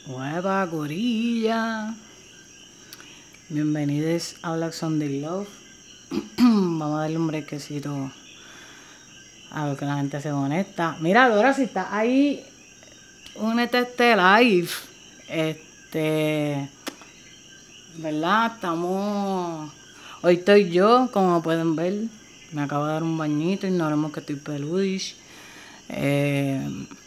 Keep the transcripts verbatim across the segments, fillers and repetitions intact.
Nueva gorilla. Bienvenidos a Black Sunday Love. Vamos a darle un brequecito a ver que la gente se conecta. Mira, ahora si está ahí, únete a este live. Este, ¿verdad? Estamos. Hoy estoy yo, como pueden ver. Me acabo de dar un bañito, ignoremos que estoy peludish. Eh,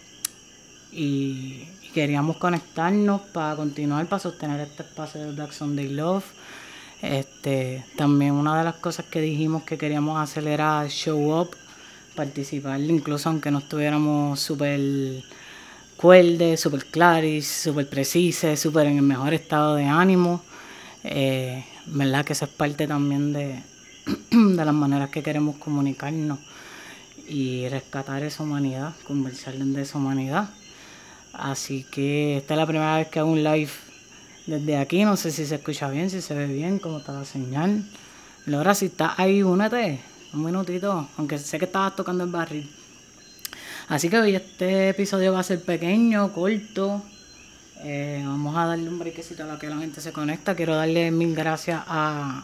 y, y queríamos conectarnos para continuar, para sostener este espacio de Black Sunday Love. Este, también una de las cosas que dijimos que queríamos hacer era show up, participar, incluso aunque no estuviéramos súper cuerdes, súper claris, súper precisos, súper en el mejor estado de ánimo. Eh, verdad que eso es parte también de, de las maneras que queremos comunicarnos y rescatar esa humanidad, conversar de esa humanidad. Así que esta es la primera vez que hago un live desde aquí. No sé si se escucha bien, si se ve bien, cómo está la señal. Laura, si estás ahí, únete un minutito, aunque sé que estabas tocando el barril. Así que hoy este episodio va a ser pequeño, corto. Eh, vamos a darle un brequecito a la que la gente se conecta. Quiero darle mil gracias a...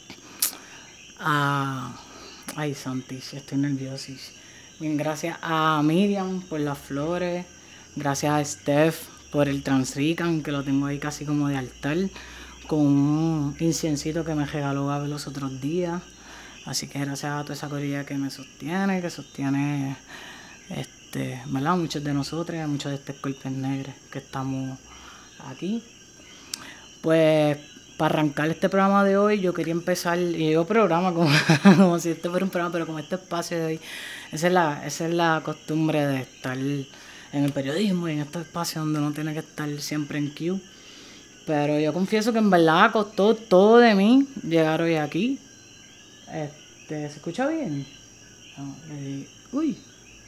a ay, Santis, estoy nerviosis. Mil gracias a Miriam por las flores. Gracias a Steph por el Transrican, que lo tengo ahí casi como de altar, con un inciencito que me regaló Gaby los otros días. Así que gracias a toda esa corilla que me sostiene, que sostiene, este, ¿verdad? Muchos de nosotros, muchos de estos cuerpos negros que estamos aquí. Pues para arrancar este programa de hoy, yo quería empezar, y digo programa como, como si este fuera un programa, pero como este espacio de hoy, esa es la, esa es la costumbre de estar en el periodismo y en estos espacios donde uno tiene que estar siempre en queue. Pero yo confieso que en verdad costó todo de mí llegar hoy aquí. Este, ¿se escucha bien? No, eh, uy.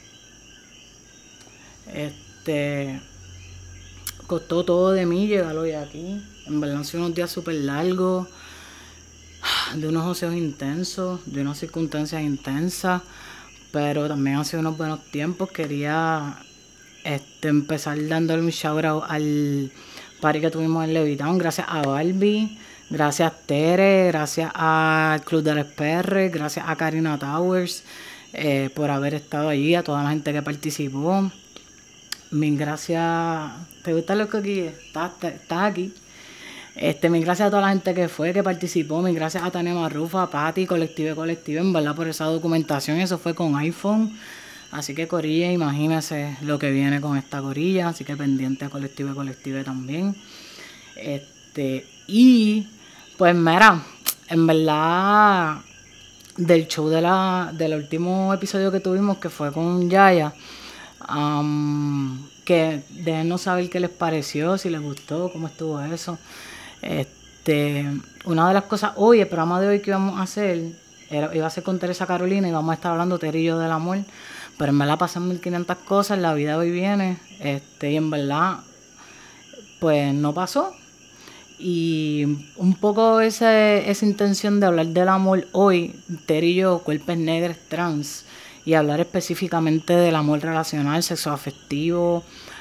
Este, costó todo de mí llegar hoy aquí. En verdad han sido unos días súper largos, de unos oceos intensos, de unas circunstancias intensas, pero también han sido unos buenos tiempos. Quería este, empezar dándole un shout out al party que tuvimos en Levitown, gracias a Barbie, gracias a Tere, gracias al Club del Esperre, gracias a Karina Towers eh, por haber estado allí, a toda la gente que participó. Mil gracias. ¿Te gustan los coquilles? ¿Estás, estás aquí? Este, mil gracias a toda la gente que fue, que participó. Mil gracias a Tania Marrufa, a Patti, Colective Colective, en verdad, por esa documentación. Eso fue con iPhone. Así que corilla, imagínense lo que viene con esta corilla. Así que pendiente a Colective Colective también. Este, y pues mira, en verdad, del show de la, del último episodio que tuvimos, que fue con Yaya, um, que déjenos saber qué les pareció, si les gustó, cómo estuvo eso. Este, una de las cosas hoy, el programa de hoy que íbamos a hacer, era, iba a ser con Teresa Carolina y vamos a estar hablando Tere y yo del amor, pero en verdad pasan mil quinientas cosas, la vida hoy viene, este, y en verdad, pues no pasó. Y un poco ese, esa intención de hablar del amor hoy, Tere y yo, cuerpos negros trans, y hablar específicamente del amor relacional, sexoafectivo,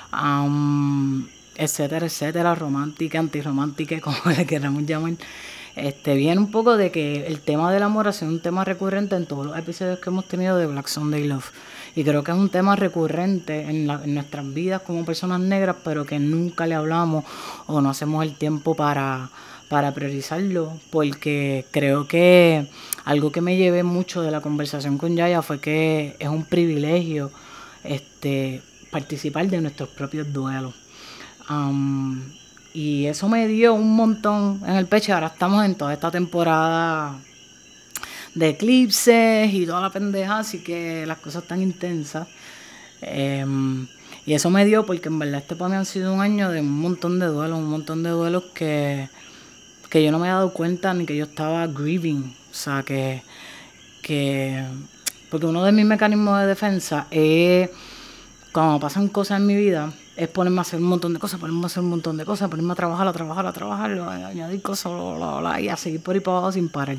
um, etcétera, etcétera, romántica, antirromántica, como le queramos llamar. Este, viene un poco de que el tema del amor ha sido un tema recurrente en todos los episodios que hemos tenido de Black Sunday Love. Y creo que es un tema recurrente en, la, en nuestras vidas como personas negras, pero que nunca le hablamos o no hacemos el tiempo para, para priorizarlo. Porque creo que algo que me llevé mucho de la conversación con Yaya fue que es un privilegio este, participar de nuestros propios duelos. Um, y eso me dio un montón en el pecho. Ahora estamos en toda esta temporada de eclipses y toda la pendeja, así que las cosas están intensas. Eh, y eso me dio porque en verdad este para mí han sido un año de un montón de duelos, un montón de duelos que, que yo no me había dado cuenta ni que yo estaba grieving. O sea, que, que... Porque uno de mis mecanismos de defensa es, cuando pasan cosas en mi vida, es ponerme a hacer un montón de cosas, ponerme a hacer un montón de cosas, ponerme a trabajar, a trabajar, a trabajar, a añadir cosas, bla, bla, bla, y a seguir por ahí para abajo sin parar.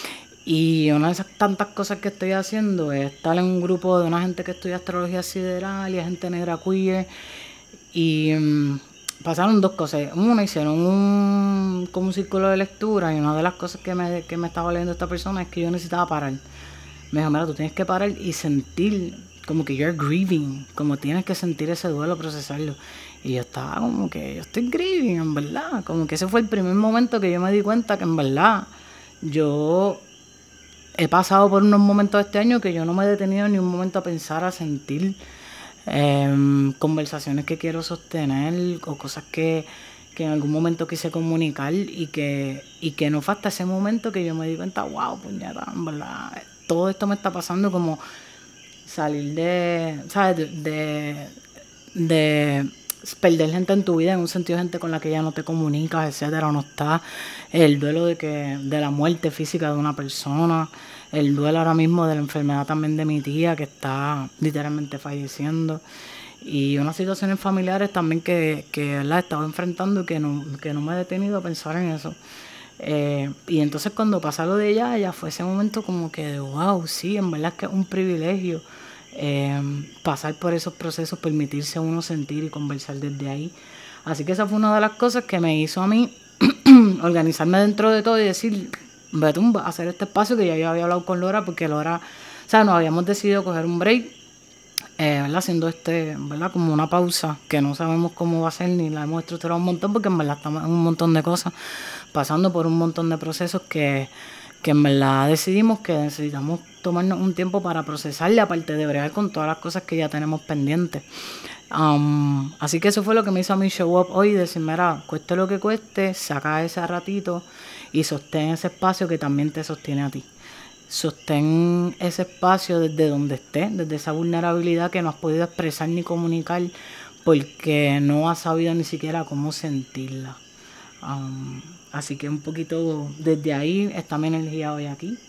Y una de esas tantas cosas que estoy haciendo es estar en un grupo de una gente que estudia astrología sideral y gente negra queer. Y um, pasaron dos cosas. Una, hicieron un, como un círculo de lectura y una de las cosas que me, que me estaba leyendo esta persona es que yo necesitaba parar. Me dijo, mira, tú tienes que parar y sentir como que you're grieving, como tienes que sentir ese duelo, procesarlo. Y yo estaba como que yo estoy grieving, en verdad. Como que ese fue el primer momento que yo me di cuenta que en verdad yo he pasado por unos momentos este año que yo no me he detenido ni un momento a pensar, a sentir eh, conversaciones que quiero sostener o cosas que, que en algún momento quise comunicar y que, y que no fue hasta ese momento que yo me di cuenta, wow, puñeta, en verdad, todo esto me está pasando, como salir de, ¿sabes? De, de, de perder gente en tu vida, en un sentido gente con la que ya no te comunicas, etcétera, o no está, el duelo de que de la muerte física de una persona, el duelo ahora mismo de la enfermedad también de mi tía que está literalmente falleciendo, y unas situaciones familiares también que, que la he estado enfrentando y que no, que no me he detenido a pensar en eso. Eh, y entonces cuando pasa lo de ella, ya fue ese momento como que de wow, sí, en verdad es que es un privilegio eh, pasar por esos procesos, permitirse a uno sentir y conversar desde ahí. Así que esa fue una de las cosas que me hizo a mí organizarme dentro de todo y decir, vete a hacer este espacio, que ya yo había hablado con Laura, porque Laura, o sea, nos habíamos decidido coger un break, eh, ¿verdad? Haciendo este, ¿verdad? Como una pausa, que no sabemos cómo va a ser, ni la hemos estructurado un montón, porque en verdad estamos en un montón de cosas, pasando por un montón de procesos que, que en verdad decidimos que necesitamos tomarnos un tiempo para procesarle, aparte de bregar con todas las cosas que ya tenemos pendientes. Um, así que eso fue lo que me hizo a mí show up hoy, decir, mira, cueste lo que cueste, saca ese ratito y sostén ese espacio que también te sostiene a ti. Sostén ese espacio desde donde estés, desde esa vulnerabilidad que no has podido expresar ni comunicar porque no has sabido ni siquiera cómo sentirla. Um, así que un poquito desde ahí está mi energía hoy aquí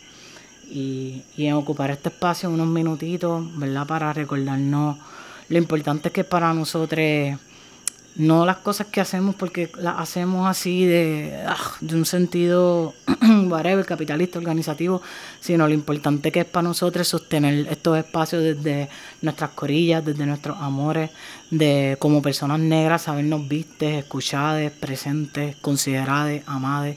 y, y en ocupar este espacio unos minutitos, ¿verdad? Para recordarnos lo importante que es para nosotros, no las cosas que hacemos porque las hacemos así de, ah, de un sentido whatever, capitalista, organizativo, sino lo importante que es para nosotros sostener estos espacios desde nuestras corillas, desde nuestros amores, de como personas negras sabernos vistes, escuchadas, presentes, consideradas, amadas.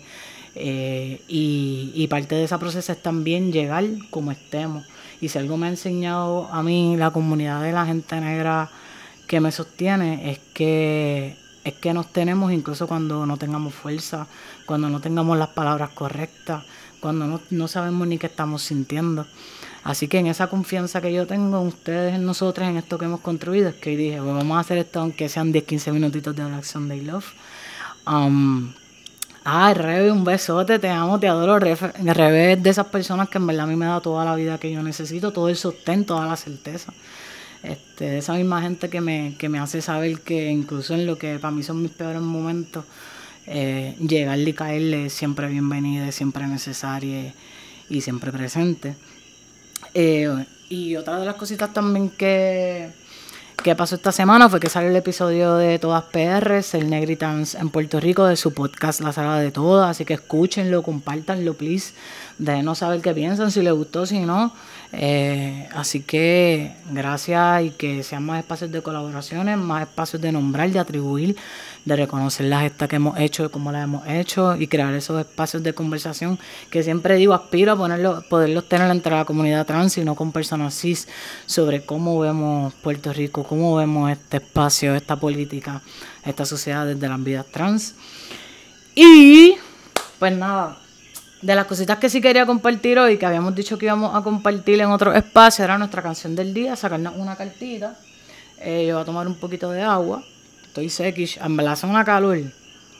Eh, y, y parte de ese proceso es también llegar como estemos. Y si algo me ha enseñado a mí la comunidad de la gente negra que me sostiene, es que es que nos tenemos incluso cuando no tengamos fuerza, cuando no tengamos las palabras correctas, cuando no, no sabemos ni qué estamos sintiendo. Así que en esa confianza que yo tengo en ustedes, en nosotros, en esto que hemos construido, es que dije, pues vamos a hacer esto aunque sean diez, quince minutitos de Black Sunday Love. Um, Ay, Rebe, un besote, te amo, te adoro. Rebe es de esas personas que en verdad a mí me da toda la vida que yo necesito, todo el sostén, toda la certeza. Este, esa misma gente que me, que me hace saber que incluso en lo que para mí son mis peores momentos, eh, llegarle y caerle es siempre bienvenida, siempre necesaria y siempre presente. Eh, y otra de las cositas también que, que pasó esta semana fue que salió el episodio de Todas P R, el Negritans en Puerto Rico, de su podcast La Sala de Todas, así que escúchenlo, compártanlo, please, déjenos saber qué piensan, si les gustó, si no. Eh, así que gracias, y que sean más espacios de colaboraciones, más espacios de nombrar, de atribuir, de reconocer las gestas que hemos hecho, cómo las hemos hecho y crear esos espacios de conversación que siempre digo, aspiro a ponerlo, poderlos tener entre la comunidad trans y no con personas cis, sobre cómo vemos Puerto Rico, cómo vemos este espacio, esta política, esta sociedad desde las vidas trans. Y pues nada, de las cositas que sí quería compartir hoy, que habíamos dicho que íbamos a compartir en otro espacio, era nuestra canción del día, sacarnos una cartita. Eh, yo voy a tomar un poquito de agua. Estoy sequish, en verdad hace una calor. Y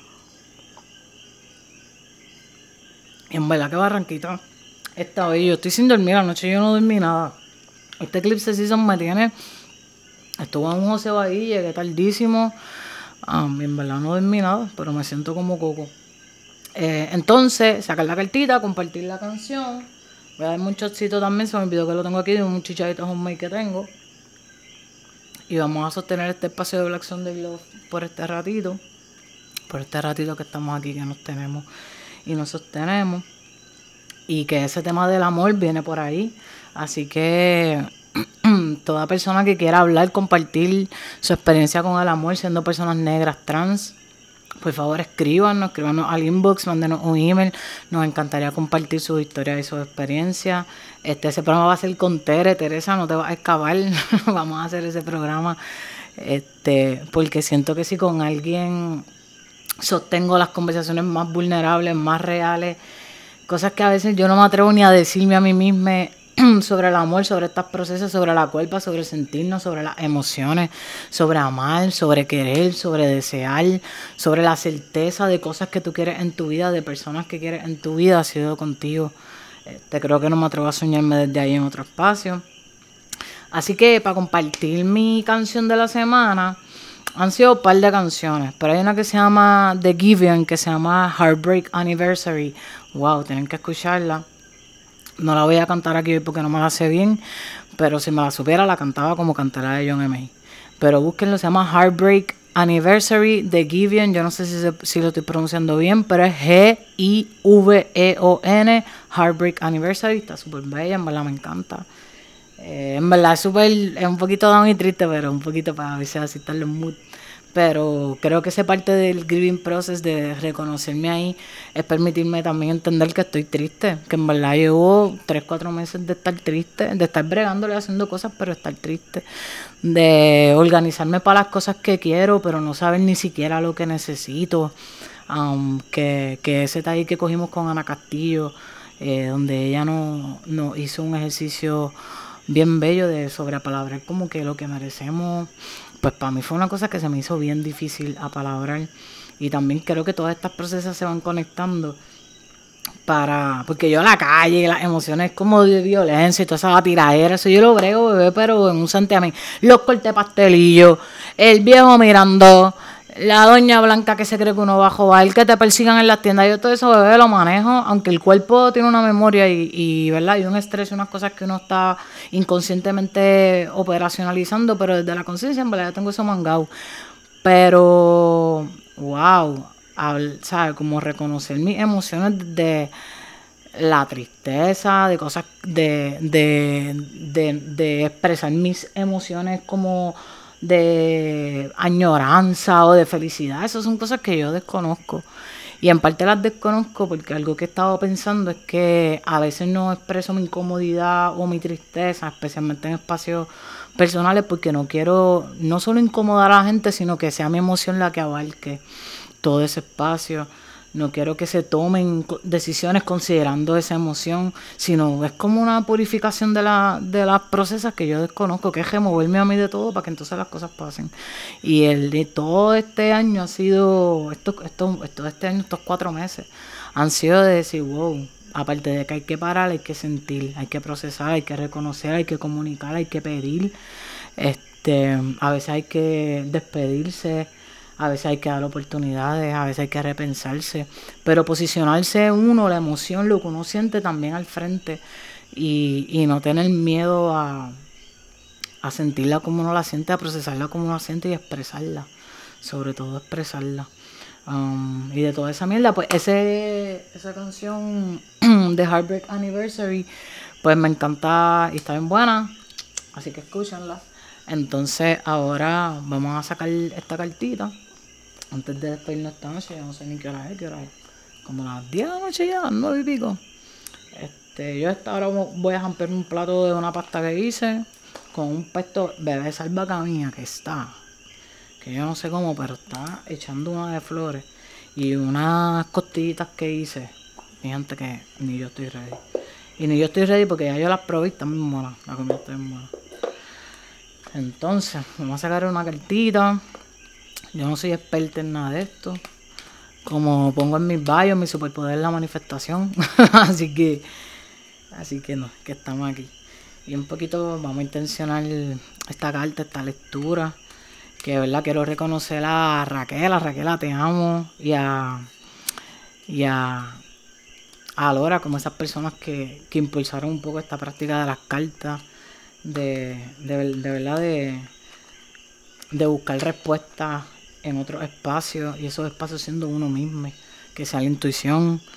en verdad que Barranquita está hoy. Yo estoy sin dormir, anoche yo no dormí nada. Este Eclipse Season me tiene... Estuve en un joseo ahí, llegué tardísimo. Um, en verdad no dormí nada, pero me siento como coco. Eh, entonces, sacar la cartita, compartir la canción. Voy a dar un shotcito también, se me olvidó que lo tengo aquí, de un chichadito homemade que tengo. Y vamos a sostener este espacio de Black Sunday Love por este ratito. Por este ratito que estamos aquí, que nos tenemos y nos sostenemos. Y que ese tema del amor viene por ahí. Así que toda persona que quiera hablar, compartir su experiencia con el amor siendo personas negras, trans, por favor escríbanos, escríbanos al inbox, mándenos un email. Nos encantaría compartir sus historias y sus experiencias. Este, ese programa va a ser con Tere. Teresa, no te vas a escapar. Vamos a hacer ese programa. Este, porque siento que si con alguien sostengo las conversaciones más vulnerables, más reales, cosas que a veces yo no me atrevo ni a decirme a mí misma, sobre el amor, sobre estos procesos, sobre la culpa, sobre sentirnos, sobre las emociones, sobre amar, sobre querer, sobre desear, sobre la certeza de cosas que tú quieres en tu vida, de personas que quieres en tu vida, ha sido contigo. Te creo que no me atrevo a soñarme desde ahí en otro espacio. Así que para compartir mi canción de la semana, han sido un par de canciones, pero hay una que se llama The Giveon, que se llama Heartbreak Anniversary. Wow, tienen que escucharla. No la voy a cantar aquí hoy porque no me la sé bien, pero si me la supiera la cantaba como cantará de John M A. Pero búsquenlo, se llama Heartbreak Anniversary de Giveon. Yo no sé si, se, si lo estoy pronunciando bien, pero es G I V E O N, Heartbreak Anniversary. Está súper bella, en verdad me encanta. Eh, en verdad es súper, es un poquito down y triste, pero un poquito para a veces así estar en mood. Pero creo que esa parte del grieving process, de reconocerme ahí, es permitirme también entender que estoy triste, que en verdad llevo tres, cuatro meses de estar triste, de estar bregándole, haciendo cosas, pero estar triste, de organizarme para las cosas que quiero, pero no saber ni siquiera lo que necesito. Um, que, que ese taller que cogimos con Ana Castillo, eh, donde ella nos no hizo un ejercicio bien bello de sobrepalabrar como que lo que merecemos, pues para mí fue una cosa que se me hizo bien difícil apalabrar. Y también creo que todas estas procesos se van conectando para, porque yo la calle, las emociones como de violencia y toda esa tiradera, eso yo lo brego, bebé, pero en un santiamén. Los cortes pastelillos, el viejo mirando, la doña blanca que se cree que uno va a joder, que te persigan en las tiendas, yo todo eso, bebé, lo manejo, aunque el cuerpo tiene una memoria y, y ¿verdad? Y un estrés y unas cosas que uno está inconscientemente operacionalizando, pero desde la conciencia, en verdad, yo tengo eso mangado. Pero, wow, ¿sabes? Como reconocer mis emociones de la tristeza, de cosas, de, de, de, de expresar mis emociones como de añoranza o de felicidad. Esas son cosas que yo desconozco. Y en parte las desconozco porque algo que he estado pensando es que a veces no expreso mi incomodidad o mi tristeza, especialmente en espacios personales, porque no quiero no solo incomodar a la gente, sino que sea mi emoción la que abarque todo ese espacio. No quiero que se tomen decisiones considerando esa emoción, sino es como una purificación de, la, de las procesas que yo desconozco, que es removerme a mí de todo para que entonces las cosas pasen. Y el de todo este año ha sido, esto, esto, esto este año, estos cuatro meses, han sido de decir, wow, aparte de que hay que parar, hay que sentir, hay que procesar, hay que reconocer, hay que comunicar, hay que pedir. Este, a veces hay que despedirse. A veces hay que dar oportunidades, a veces hay que repensarse, pero posicionarse uno, la emoción, lo que uno siente también al frente y, y no tener miedo a, a sentirla como uno la siente, a procesarla como uno la siente y expresarla, sobre todo expresarla. Um, y de toda esa mierda, pues ese, esa canción de Heartbreak Anniversary, pues me encanta y está bien buena, así que escúchenla. Entonces ahora vamos a sacar esta cartita. Antes de despedirnos esta noche, yo no sé ni qué hora es, qué hora es. Como las diez de la noche ya, las nueve y pico. Este, yo esta hora voy a romper un plato de una pasta que hice con un pesto bebé salvaca mía que está, que yo no sé cómo, pero está echando una de flores. Y unas costillitas que hice. Fíjate que ni yo estoy ready. Y ni yo estoy ready porque ya yo las probé y están bien buenas. La comida está bien buena. Entonces, vamos a sacar una cartita. Yo no soy experta en nada de esto. Como pongo en mis bios, mi superpoder es la manifestación. así que, así que no, que estamos aquí. Y un poquito vamos a intencionar esta carta, esta lectura. Que de verdad quiero reconocer a Raquel, a Raquel, te amo. Y a, y a, a Laura, como esas personas que, que impulsaron un poco esta práctica de las cartas. De, de, de verdad, de, de buscar respuestas en otros espacios, y esos espacios siendo uno mismo, que sea la intuición,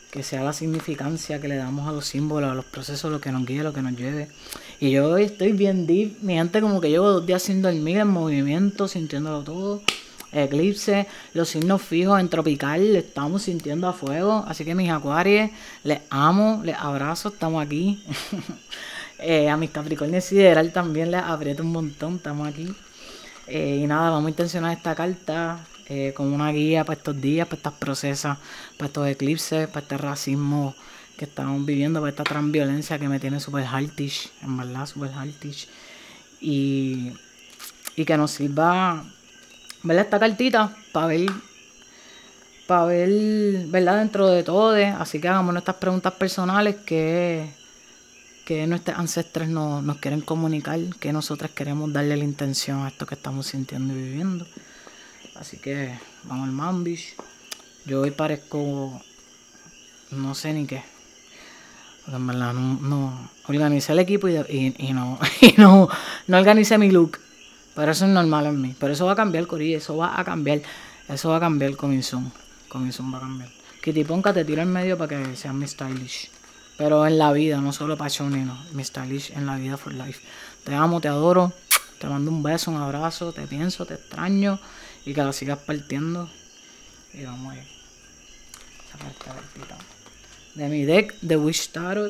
que sea la significancia que le damos a los símbolos, a los procesos, lo que nos guíe, lo que nos lleve. Y yo hoy estoy bien deep, mi gente, como que llevo dos días sin dormir, en movimiento, sintiéndolo todo. Eclipse, los signos fijos en tropical, le estamos sintiendo a fuego. Así que mis acuarios, les amo, les abrazo, estamos aquí. eh, a mis capricornios sideral también les aprieto un montón, estamos aquí. Eh, y nada, vamos a intencionar esta carta eh, como una guía para estos días, para estas procesas, para estos eclipses, para este racismo que estamos viviendo, para esta transviolencia que me tiene súper hartish, en verdad, súper hartish. Y, y que nos sirva, ¿verdad? Esta cartita para ver, para ver, ¿verdad? Dentro de todo, de, así que hagamos nuestras preguntas personales que, que nuestros ancestres nos, nos quieren comunicar, que nosotros queremos darle la intención a esto que estamos sintiendo y viviendo. Así que vamos al mambish. Yo hoy parezco, no sé ni qué. Porque en verdad no, no organicé el equipo y, y, y, no, y no, no organicé mi look. Pero eso es normal en mí. Pero eso va a cambiar, Corilla. Eso va a cambiar. Eso va a cambiar con Insun. Con Insun va a cambiar. Kitty Ponca te tiro en medio para que seas mi stylish. Pero en la vida, no solo para Shoni, no. Mi stylish en la vida for life. Te amo, te adoro. Te mando un beso, un abrazo. Te pienso, te extraño. Y que la sigas partiendo. Y vamos a ir. Sacar esta cartita de mi deck de Wish Tarot.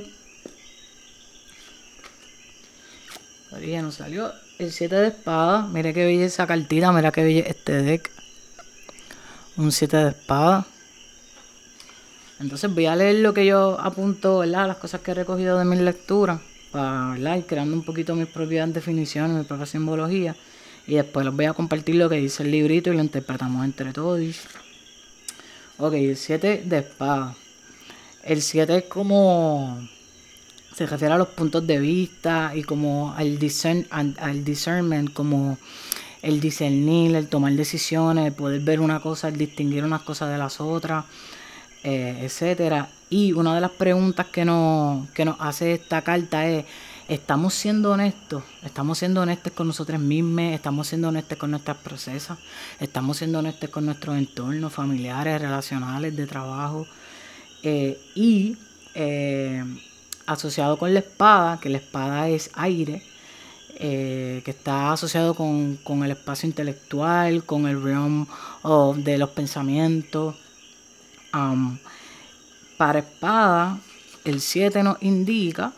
Corilla, nos salió el siete de espada. Mira qué bella esa cartita. Mira qué bella este deck. Un siete de espada. Entonces voy a leer lo que yo apunto, ¿verdad? Las cosas que he recogido de mis lecturas. Para, ¿verdad? Ir creando un poquito mis propias definiciones, mi propia simbología. Y después les voy a compartir lo que dice el librito y lo interpretamos entre todos. Ok, el siete de espada. El siete es como... se refiere a los puntos de vista y como al, discern, al, al discernment, como el discernir, el tomar decisiones, el poder ver una cosa, el distinguir unas cosas de las otras, eh, etcétera. Y una de las preguntas que nos, que nos hace esta carta es: ¿estamos siendo honestos? ¿Estamos siendo honestos con nosotros mismos? ¿Estamos siendo honestos con nuestras procesas? ¿Estamos siendo honestos con nuestros entornos familiares, relacionales, de trabajo? Eh, y eh, asociado con la espada, que la espada es aire, eh, que está asociado con, con el espacio intelectual, con el realm of, de los pensamientos. Um, para espada, el siete nos indica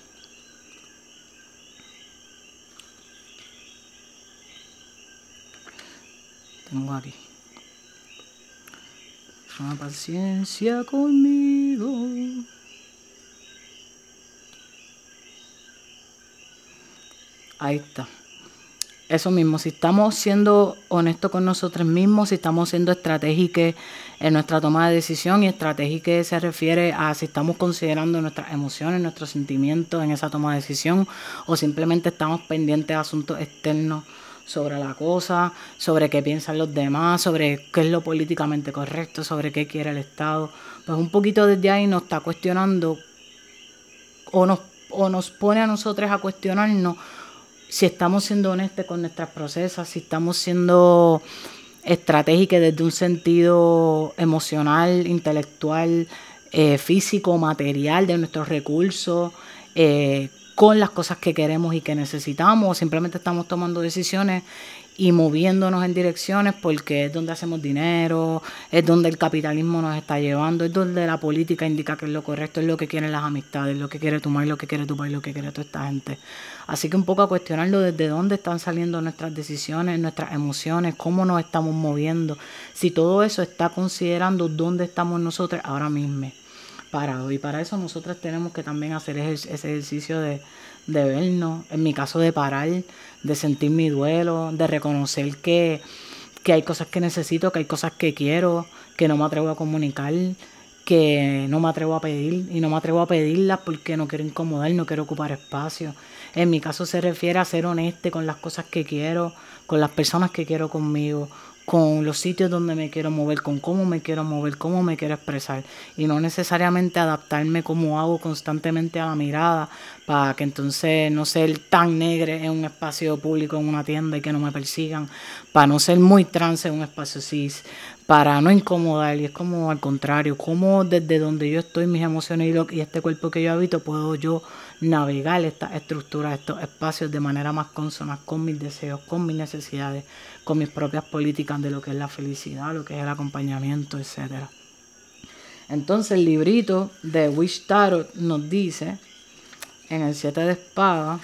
tengo aquí una paciencia conmigo. Ahí está. Eso mismo, si estamos siendo honestos con nosotros mismos, si estamos siendo estratégicos en nuestra toma de decisión, y estratégico se refiere a si estamos considerando nuestras emociones, nuestros sentimientos en esa toma de decisión, o simplemente estamos pendientes de asuntos externos sobre la cosa, sobre qué piensan los demás, sobre qué es lo políticamente correcto, sobre qué quiere el Estado. Pues un poquito desde ahí nos está cuestionando o nos, o nos pone a nosotros a cuestionarnos si estamos siendo honestos con nuestras procesas, si estamos siendo estratégicos desde un sentido emocional, intelectual, eh, físico, material, de nuestros recursos, eh, con las cosas que queremos y que necesitamos, o simplemente estamos tomando decisiones y moviéndonos en direcciones porque es donde hacemos dinero, es donde el capitalismo nos está llevando, es donde la política indica que es lo correcto, es lo que quieren las amistades, lo que quiere tu madre, lo que quiere tu país, lo que quiere toda esta gente. Así que un poco a cuestionarlo desde dónde están saliendo nuestras decisiones, nuestras emociones, cómo nos estamos moviendo, si todo eso está considerando dónde estamos nosotros ahora mismo parados. Y para eso nosotros tenemos que también hacer ese ejercicio de, de vernos, en mi caso de parar, de sentir mi duelo, de reconocer que, que hay cosas que necesito, que hay cosas que quiero, que no me atrevo a comunicar, que no me atrevo a pedir, y no me atrevo a pedirlas porque no quiero incomodar, no quiero ocupar espacio. En mi caso se refiere a ser honesto con las cosas que quiero, con las personas que quiero conmigo, con los sitios donde me quiero mover, con cómo me quiero mover, cómo me quiero expresar, y no necesariamente adaptarme como hago constantemente a la mirada para que entonces no ser tan negre en un espacio público, en una tienda, y que no me persigan, para no ser muy trans en un espacio cis, para no incomodar, y es como al contrario, como desde donde yo estoy, mis emociones y, lo, y este cuerpo que yo habito, puedo yo navegar estas estructuras, estos espacios de manera más consona con mis deseos, con mis necesidades, con mis propias políticas de lo que es la felicidad, lo que es el acompañamiento, etcétera. Entonces el librito de Wish Tarot nos dice, en el siete de espadas,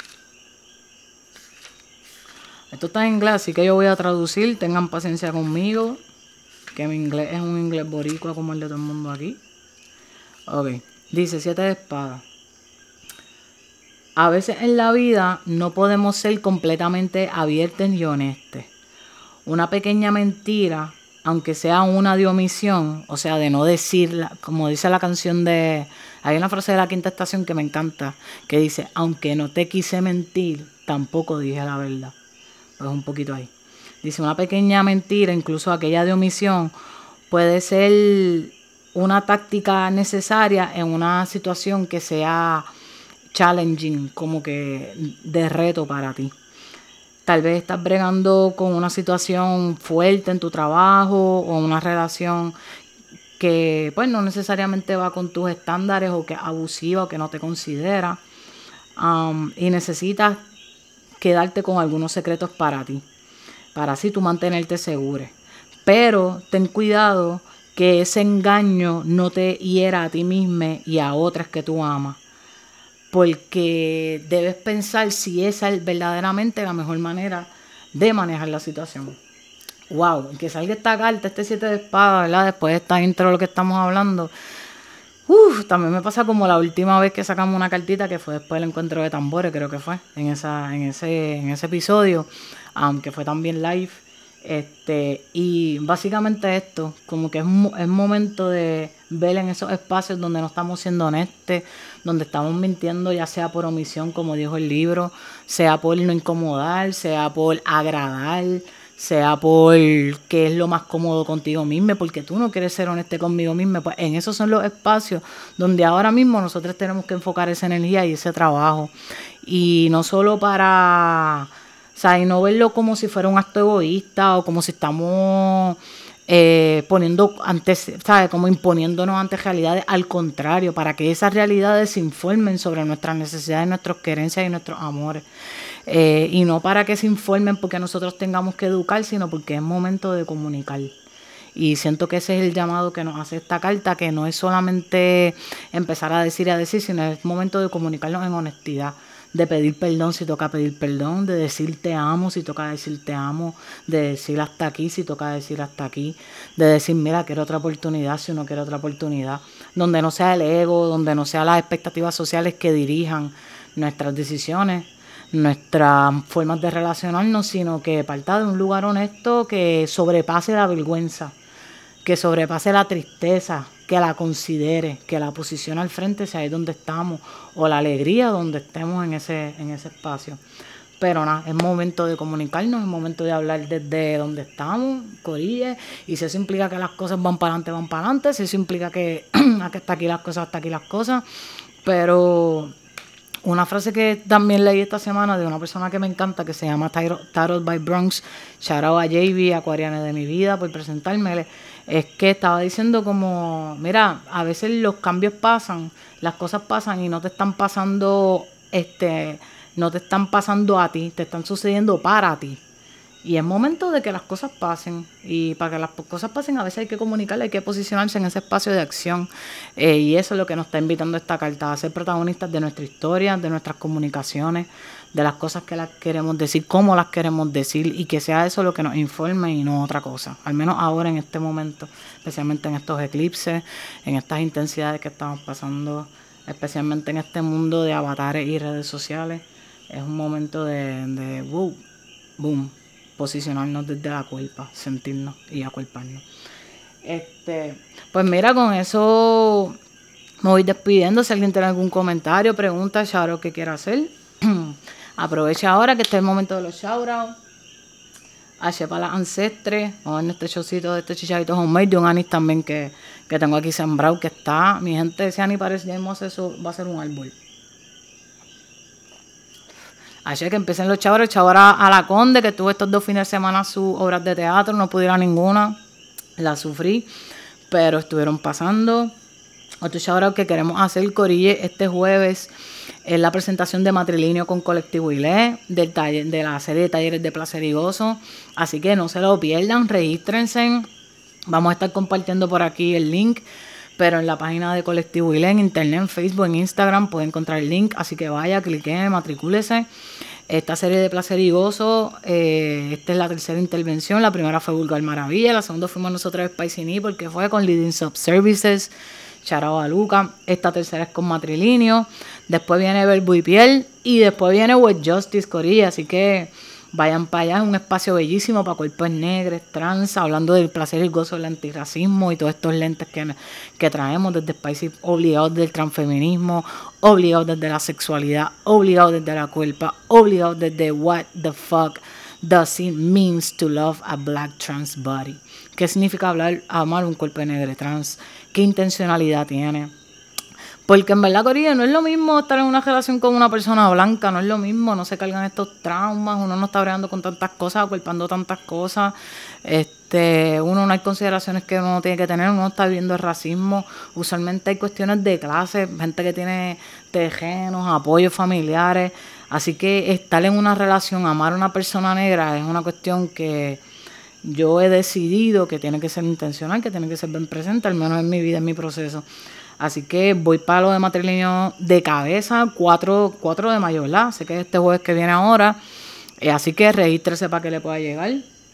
esto está en inglés, así que yo voy a traducir, tengan paciencia conmigo, que mi inglés es un inglés boricua como el de todo el mundo aquí. Ok, dice siete de espadas. A veces en la vida no podemos ser completamente abiertos y honestos. Una pequeña mentira, aunque sea una de omisión, o sea, de no decirla, como dice la canción de... Hay una frase de La Quinta Estación que me encanta, que dice, aunque no te quise mentir, tampoco dije la verdad. Pues un poquito ahí. Dice, una pequeña mentira, incluso aquella de omisión, puede ser una táctica necesaria en una situación que sea challenging, como que de reto para ti. Tal vez estás bregando con una situación fuerte en tu trabajo o una relación que pues no necesariamente va con tus estándares o que es abusiva o que no te considera, um, y necesitas quedarte con algunos secretos para ti, para así tú mantenerte seguro. Pero ten cuidado que ese engaño no te hiera a ti mismo y a otras que tú amas, porque debes pensar si esa es verdaderamente la mejor manera de manejar la situación. Wow, que salga esta carta, este siete de espadas, ¿verdad? Después de esta intro de lo que estamos hablando. Uf, también me pasa como la última vez que sacamos una cartita, que fue después del encuentro de tambores, creo que fue, en esa, en ese, en ese episodio, aunque um, fue también live. Este, y básicamente esto, como que es, es momento de ver en esos espacios donde no estamos siendo honestos, donde estamos mintiendo, ya sea por omisión, como dijo el libro, sea por no incomodar, sea por agradar, sea por qué es lo más cómodo contigo mismo, porque tú no quieres ser honesto conmigo mismo. Pues en esos son los espacios donde ahora mismo nosotros tenemos que enfocar esa energía y ese trabajo. Y no solo para... O sea, y no verlo como si fuera un acto egoísta o como si estamos eh, poniendo antes, ¿sabes? Como imponiéndonos ante realidades. Al contrario, para que esas realidades se informen sobre nuestras necesidades, nuestras querencias y nuestros amores. Eh, y no para que se informen porque nosotros tengamos que educar, sino porque es momento de comunicar. Y siento que ese es el llamado que nos hace esta carta, que no es solamente empezar a decir y a decir, sino es momento de comunicarnos en honestidad, de pedir perdón si toca pedir perdón, de decir te amo si toca decir te amo, de decir hasta aquí si toca decir hasta aquí, de decir mira quiero otra oportunidad si uno quiere otra oportunidad, donde no sea el ego, donde no sea las expectativas sociales que dirijan nuestras decisiones, nuestras formas de relacionarnos, sino que parta de un lugar honesto que sobrepase la vergüenza, que sobrepase la tristeza, que la considere, que la posicione al frente si ahí es donde estamos, o la alegría donde estemos en ese, en ese espacio. Pero nada, es momento de comunicarnos, es momento de hablar desde donde estamos, corille, y si eso implica que las cosas van para adelante, van para adelante, si eso implica que hasta aquí las cosas, hasta aquí las cosas, pero... Una frase que también leí esta semana de una persona que me encanta, que se llama Tarot by Bronx, shout out a J B, Acuariana de mi vida, por presentarme, es que estaba diciendo como, mira, a veces los cambios pasan, las cosas pasan y no te están pasando, este, no te están pasando a ti, te están sucediendo para ti. Y es momento de que las cosas pasen. Y para que las cosas pasen a veces hay que comunicarle, hay que posicionarse en ese espacio de acción. Eh, y eso es lo que nos está invitando esta carta, a ser protagonistas de nuestra historia, de nuestras comunicaciones, de las cosas que las queremos decir, cómo las queremos decir, y que sea eso lo que nos informe y no otra cosa. Al menos ahora en este momento, especialmente en estos eclipses, en estas intensidades que estamos pasando, especialmente en este mundo de avatares y redes sociales. Es un momento de, de wow, boom. Posicionarnos desde la culpa, sentirnos y aculparnos. Este, pues mira, con eso me voy despidiendo. Si alguien tiene algún comentario, pregunta, shoutout que quiera hacer, aprovecha ahora que está el momento de los shoutouts. H para las ancestres, vamos en este showcito de este chicharito homemade, de un anís también que, que tengo aquí sembrado, que está, mi gente, ese anís parece, ya hemos eso, va a ser un árbol. Así que empiecen los chavos, el chavo a la Conde, que tuvo estos dos fines de semana sus obras de teatro, no pudiera ninguna. la sufrí, pero estuvieron pasando. Otro shout out que queremos hacer, Corille, este jueves es la presentación de Matrilinio con Colectivo Ilé, del taller, de la serie de talleres de placer y gozo. Así que no se lo pierdan, regístrense. Vamos a estar compartiendo por aquí el link, pero en la página de Colectivo Ilé, en internet, en Facebook, en Instagram, pueden encontrar el link. Así que vaya, cliquen, matricúlese. Esta serie de placer y gozo, eh, esta es la tercera intervención. La primera fue Vulgar Maravilla, la segunda fuimos nosotros Spicy Knee, porque fue con Leading Sub Services. Charao a Luca. Esta tercera es con Matrilinio. Después viene Verbo y Piel. Y después viene With Justice, Corilla. Así que vayan para allá. Es un espacio bellísimo para cuerpos negros, trans. Hablando del placer y el gozo del antirracismo. Y todos estos lentes que, que traemos desde Spicy. Obligados del transfeminismo. Obligados desde la sexualidad. Obligados desde la cuerpa. Obligados desde what the fuck does it means to love a black trans body. ¿Qué significa hablar, amar un cuerpo negro trans? ¿Qué intencionalidad tiene? Porque en verdad, Corilla, no es lo mismo estar en una relación con una persona blanca, no es lo mismo, no se cargan estos traumas, uno no está bregando con tantas cosas, acuerpando tantas cosas, este, uno no hay consideraciones que uno tiene que tener, uno está viviendo el racismo, usualmente hay cuestiones de clase, gente que tiene tejenos, apoyos familiares, así que estar en una relación, amar a una persona negra es una cuestión que yo he decidido que tiene que ser intencional, que tiene que ser bien presente, al menos en mi vida, en mi proceso. Así que voy para lo de Matrilinio de cabeza, cuatro de mayo, ¿verdad? Sé que es este jueves que viene ahora. Eh, así que regístrese para que le pueda llegar.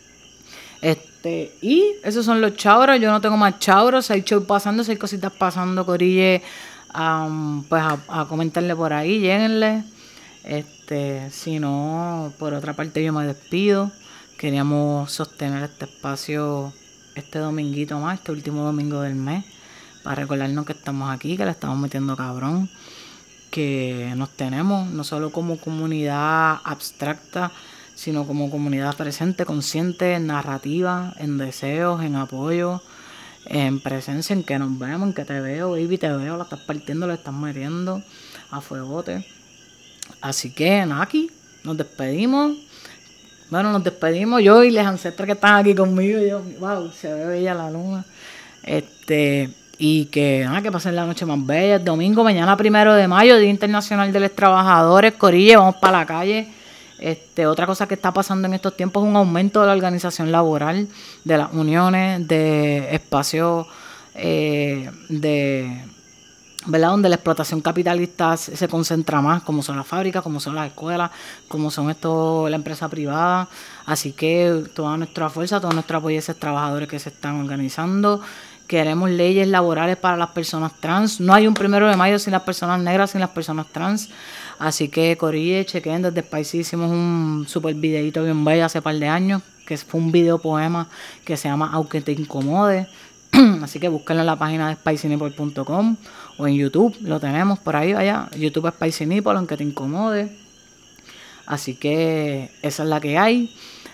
Este, y esos son los chauros. Yo no tengo más chauros. Hay show pasando, hay cositas pasando, Corille. Um, pues a, a comentarle por ahí, lléguenle. Este, si no, por otra parte yo me despido. Queríamos sostener este espacio este dominguito más, este último domingo del mes, para recordarnos que estamos aquí, que le estamos metiendo cabrón, que nos tenemos, no solo como comunidad abstracta, sino como comunidad presente, consciente, en narrativa, en deseos, en apoyo, en presencia, en que nos vemos, en que te veo, baby, te veo, la estás partiendo, la estás metiendo a fuegote. Así que, nada, aquí nos despedimos. Bueno, nos despedimos yo y los ancestros que están aquí conmigo. Yo, wow, se ve bella la luna. Este, y que, ah, que pasen la noche más bella. El domingo, mañana primero de mayo, Día Internacional de los Trabajadores. Corille, vamos para la calle. Este, otra cosa que está pasando en estos tiempos es un aumento de la organización laboral, de las uniones, de espacios eh, de... ¿verdad? Donde la explotación capitalista se concentra más, como son las fábricas, como son las escuelas, como son esto, la empresa privada. Así que toda nuestra fuerza, todo nuestro apoyo a esos trabajadores que se están organizando. Queremos leyes laborales para las personas trans. No hay un primero de mayo sin las personas negras, sin las personas trans. Así que, Corille, chequen, desde Spicy hicimos un super videito bien bello hace par de años, que fue un video poema que se llama Aunque te incomode. Así que búsquenlo en la página de spicy nipple punto com o en YouTube, lo tenemos por ahí, vaya. YouTube es Spicy Nipple, aunque te incomode. Así que esa es la que hay.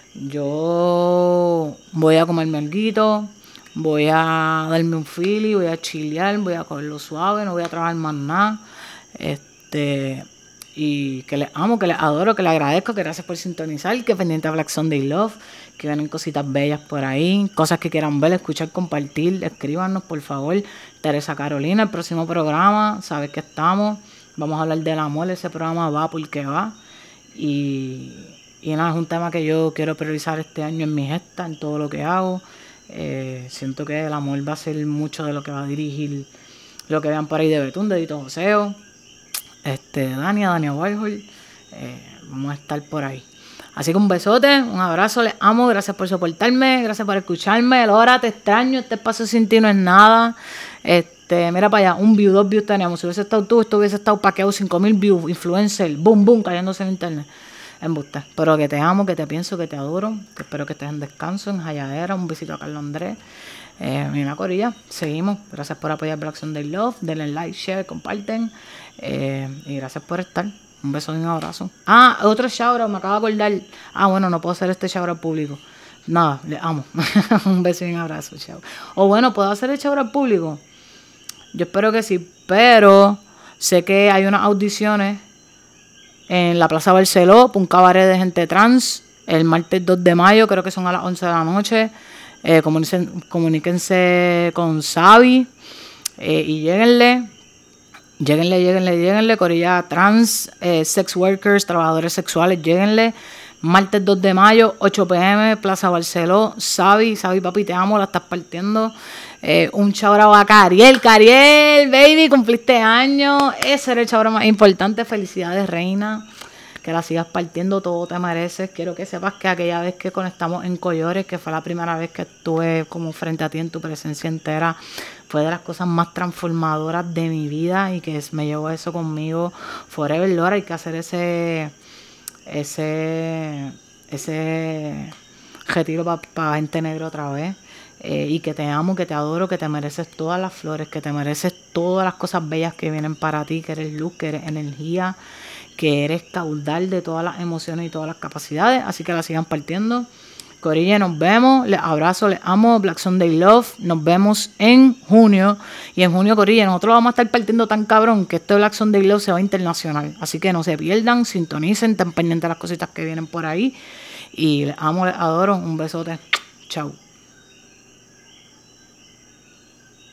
Yo voy a comerme alguito, voy a darme un fili, voy a chilear, voy a cogerlo suave, no voy a trabajar más nada. Este, y que les amo, que les adoro, que les agradezco, que gracias por sintonizar, que pendiente a Black Sunday Love, que vienen cositas bellas por ahí, cosas que quieran ver, escuchar, compartir, escríbanos por favor. Teresa Carolina, el próximo programa, sabes que estamos, vamos a hablar del amor, ese programa va porque va. Y, y nada, es un tema que yo quiero priorizar este año en mi gesta, en todo lo que hago. Eh, siento que el amor va a ser mucho de lo que va a dirigir lo que vean por ahí de Betún, de Dito Joseo, este, Dania, Dania Warhol. Eh, vamos a estar por ahí. Así que un besote, un abrazo, les amo, gracias por soportarme, gracias por escucharme. Laura, te extraño, este espacio sin ti no es nada. Este, mira para allá, un view, dos views teníamos. Si hubiese estado tú, esto hubiese estado paqueado cinco mil views, influencer, boom, boom, cayéndose en internet. Embuste. Pero que te amo, que te pienso, que te adoro, que espero que estés en descanso, en Jayadera. Un besito a Carlos Andrés. Eh, mira, Corilla, seguimos. Gracias por apoyar Black Sunday Love. Denle like, share, comparten. Eh, y gracias por estar. Un beso y un abrazo. Ah, otro shout out, me acabo de acordar. Ah, bueno, no puedo hacer este shout out público. Nada, les amo. Un beso y un abrazo, chao. O bueno, ¿puedo hacer el shout out público? Yo espero que sí, pero sé que hay unas audiciones en la Plaza Barceló, un cabaret de gente trans, el martes dos de mayo, creo que son a las once de la noche. Eh, comuníquense, comuníquense con Xavi eh, y lléguenle. Lléguenle, lléguenle, lléguenle. Corilla trans, eh, sex workers, trabajadores sexuales, lléguenle. Martes dos de mayo, ocho p m, Plaza Barceló. Xavi, Xavi papi, te amo, la estás partiendo. Eh, un chabrao a Cariel, Cariel, baby, cumpliste años. Ese era el chabrao más importante. Felicidades, reina. Que la sigas partiendo, todo te mereces. Quiero que sepas que aquella vez que conectamos en Collores, que fue la primera vez que estuve como frente a ti en tu presencia entera, fue de las cosas más transformadoras de mi vida y que me llevo eso conmigo forever. Lora, hay que hacer ese ese ese retiro para pa gente negra otra vez. Eh, y que te amo, que te adoro, que te mereces todas las flores, que te mereces todas las cosas bellas que vienen para ti, que eres luz, que eres energía, que eres caudal de todas las emociones y todas las capacidades. Así que la sigan partiendo. Corilla, nos vemos, les abrazo, les amo. Black Sunday Love, nos vemos en junio. Y en junio, Corilla, nosotros vamos a estar partiendo tan cabrón que este Black Sunday Love se va internacional. Así que no se pierdan, sintonicen, estén pendientes de las cositas que vienen por ahí. Y les amo, les adoro, un besote, chao.